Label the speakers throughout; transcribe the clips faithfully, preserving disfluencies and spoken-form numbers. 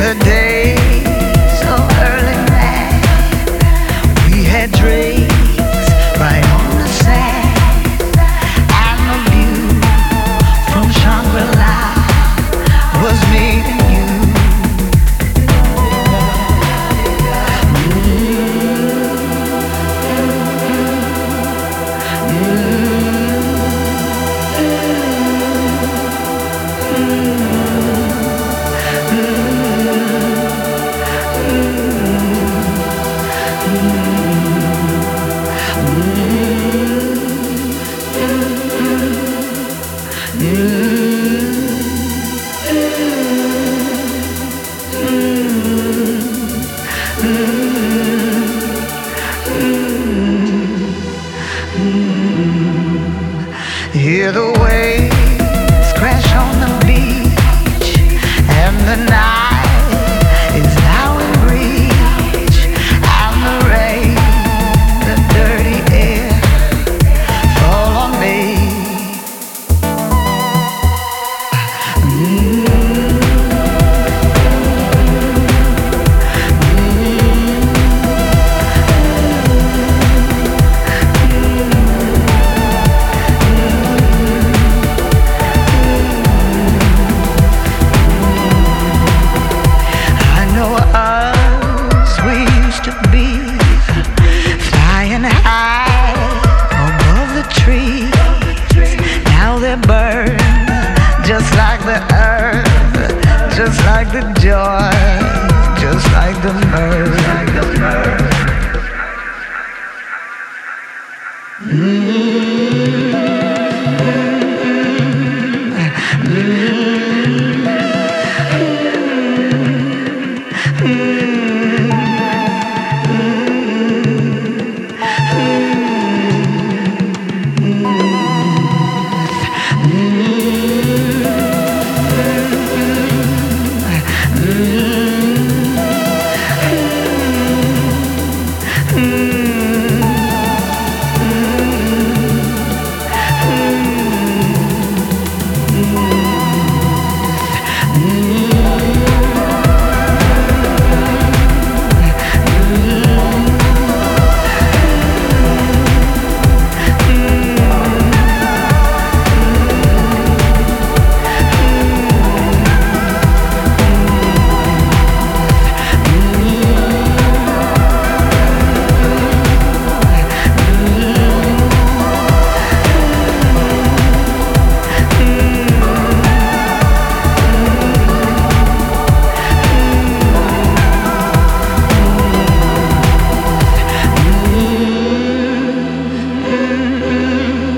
Speaker 1: the days of early man, we had drinks right on the sand, and the view from Shangri-La was me and you. Hear the waves crash on the beach, and the night is now in reach, and the rain, the dirty air fall on me. Burn just like the earth, just like the joy, just like the mirth.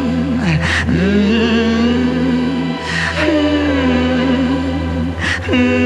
Speaker 1: Mm.